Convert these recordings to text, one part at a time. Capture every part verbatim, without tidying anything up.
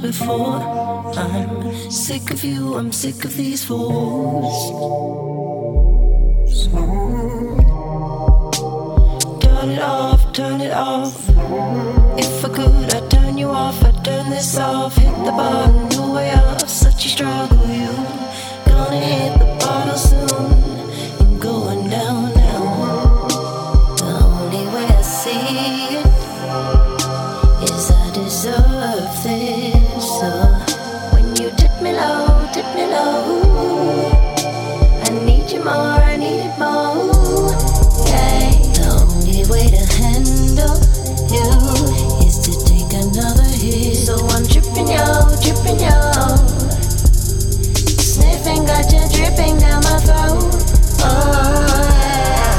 before. I'm sick of you, I'm sick of these fools. Turn it off, turn it off. If I could, I'd turn you off, I'd turn this off. Hit the button, no way off, such a struggle. You gonna hit the bottle soon. You're going down now. The only way I see it is I deserve this. So when you tip me low, tip me low, I need you more, I need it more. Yeah, the only way to handle you is to take another hit. So I'm dripping yo, dripping yo, sniffing, got you dripping down my throat. Oh yeah.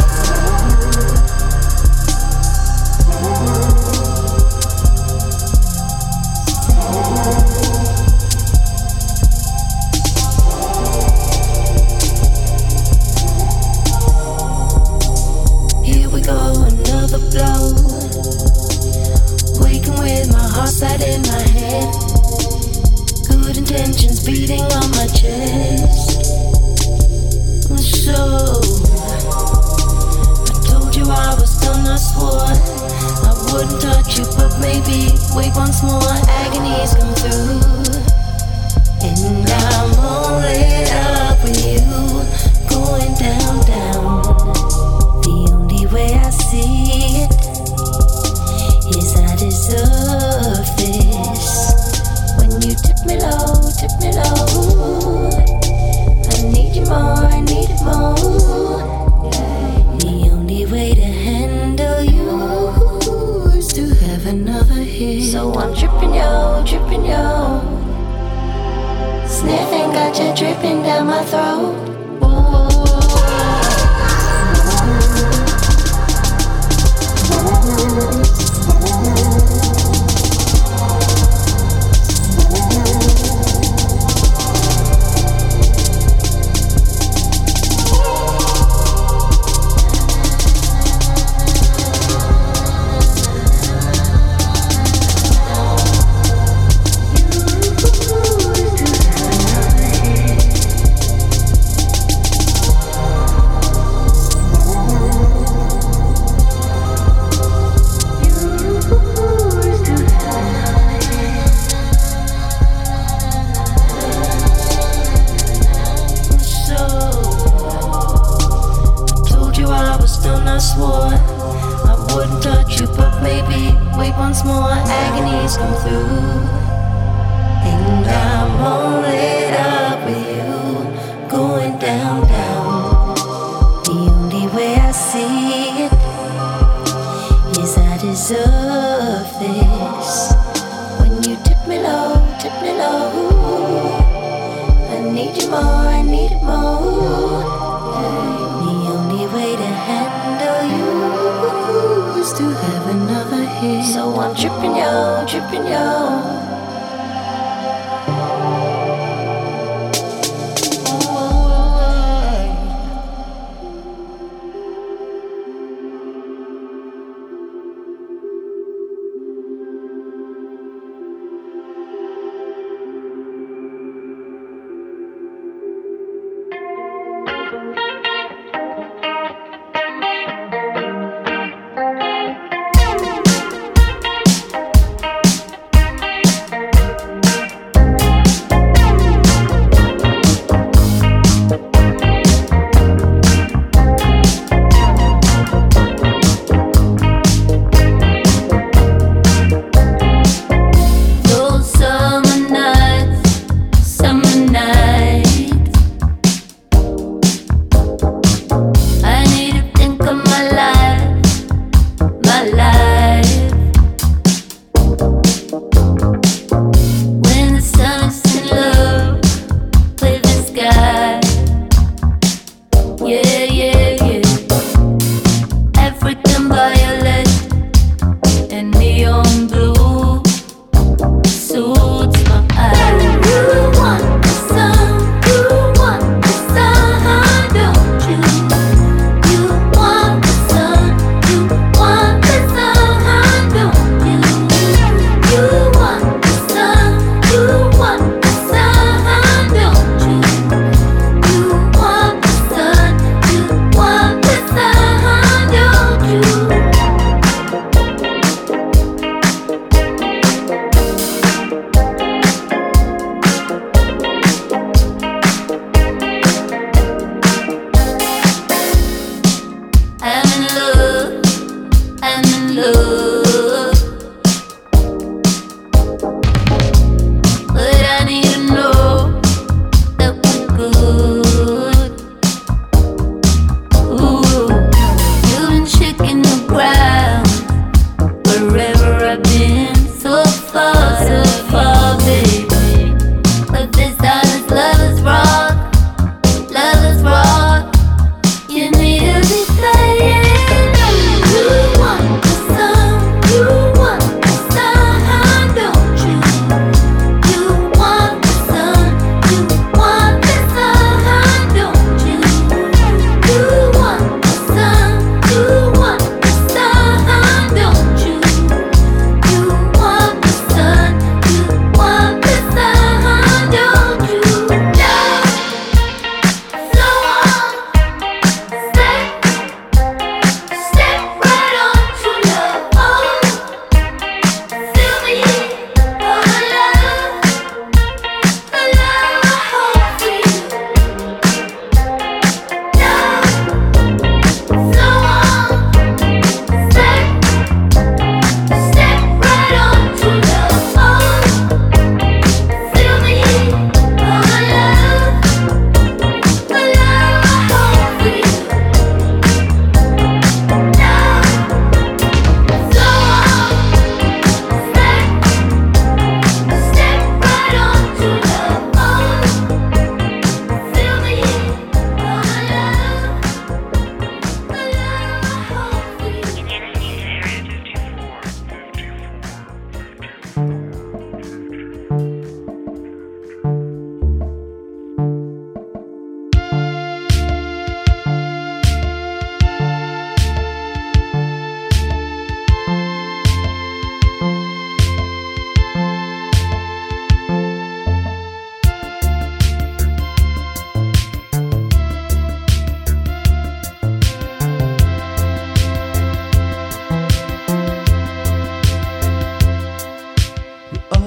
Here we go, another blow. Waking with my heart set in my head. Good intentions beating on my chest. So I told you I was done, I swore I wouldn't touch you, but maybe wait once more. Agonies come through, and I'm all lit up with you, going down, down. The only way I see it is I deserve this. When you tip me low, tip me low, I need you more, I need it more. The only way to handle you is to have another hit. So I'm dripping yo, dripping yo, sniffing, got you dripping down my throat. I swore I wouldn't touch you, but maybe wait once more. Agonies come through, and I'm all lit up with you, going down, down. The only way I see it is I deserve this. When you tip me low, tip me low, I need you more, I need it more. The only way to handle you is to have another hit. So I'm dripping yo, dripping yo.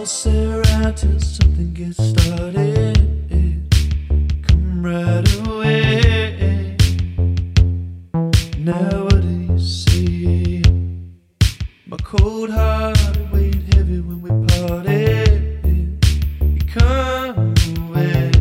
I'll sit around till something gets started. Come right away. Now what do you see? My cold heart weighed heavy when we parted. You come away.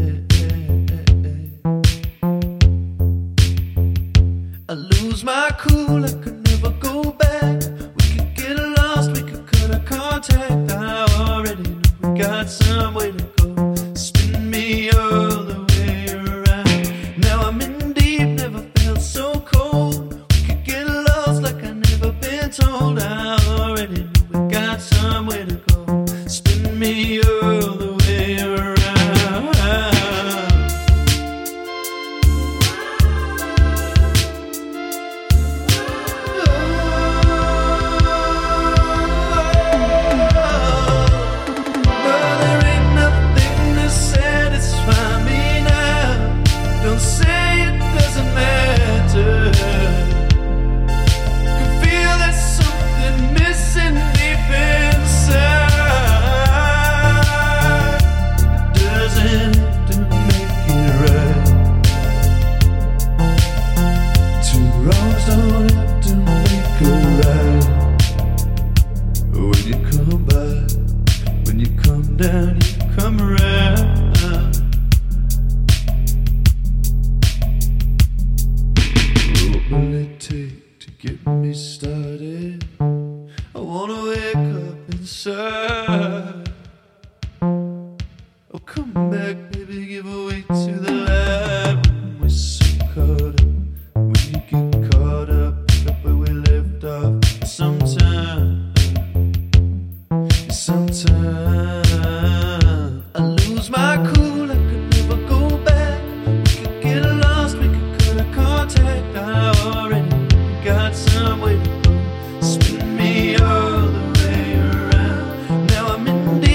I lose my cool, I could never go back. We could get lost, we could cut our contact. I already know we got some way to go. Spin me all the way around. Now I'm in deep, never felt so cold. We could get lost like I never been told. I already know we got some way to go. Spin me all the way around. Down, you come around. What will it take to get me started? I wanna wake up inside. Oh, come back, baby, give away to the light. When we're so caught up, when you get caught up, pick up where we left off. Sometime, sometime my cool, I could never go back. We could get lost, we could cut our contact. I already got some way to go. Spin me all the way around. Now I'm in deep.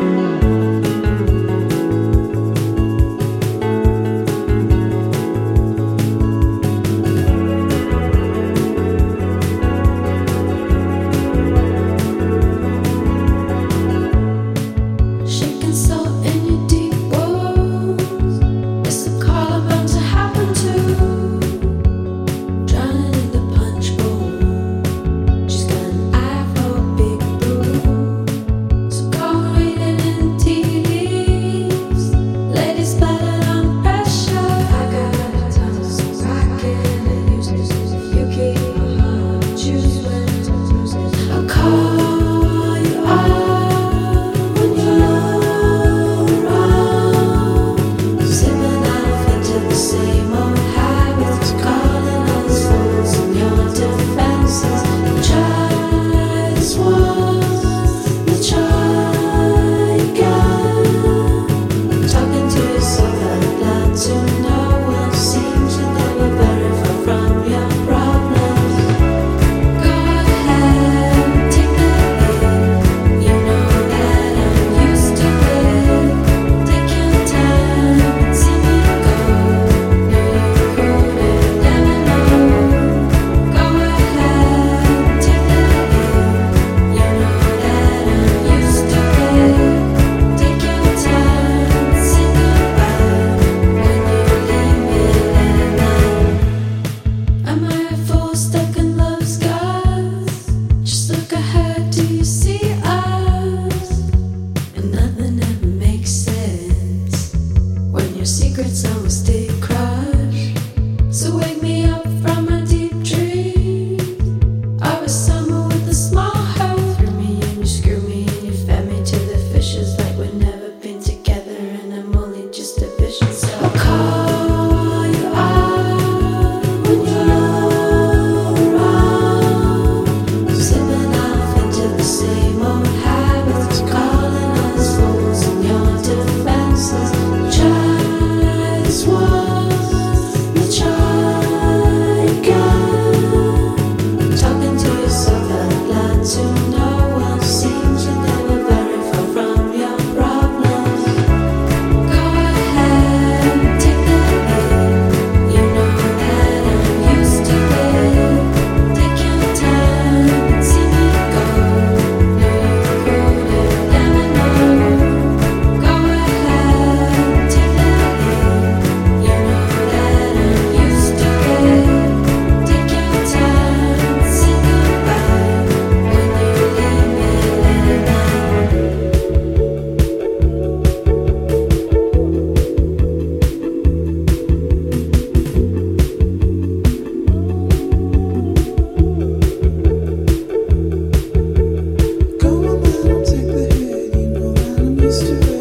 Take the hit, you know that I'm used to it.